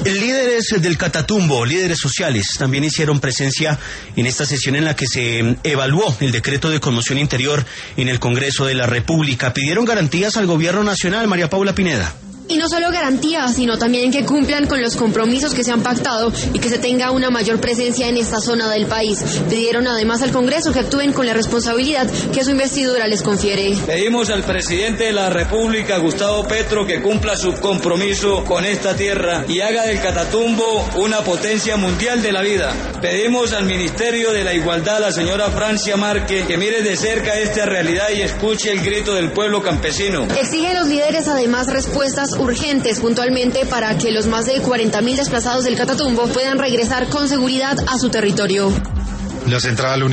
Líderes del Catatumbo, líderes sociales, también hicieron presencia en esta sesión en la que se evaluó el decreto de conmoción interior en el Congreso de la República. Pidieron garantías al gobierno nacional, María Paula Pineda. Y no solo garantías, sino también que cumplan con los compromisos que se han pactado y que se tenga una mayor presencia en esta zona del país. Pidieron además al Congreso que actúen con la responsabilidad que su investidura les confiere. Pedimos al presidente de la República, Gustavo Petro, que cumpla su compromiso con esta tierra y haga del Catatumbo una potencia mundial de la vida. Pedimos al Ministerio de la Igualdad, la señora Francia Márquez, que mire de cerca esta realidad y escuche el grito del pueblo campesino. Exigen los líderes además respuestas urgentes puntualmente para que los más de 40.000 desplazados del Catatumbo puedan regresar con seguridad a su territorio. La central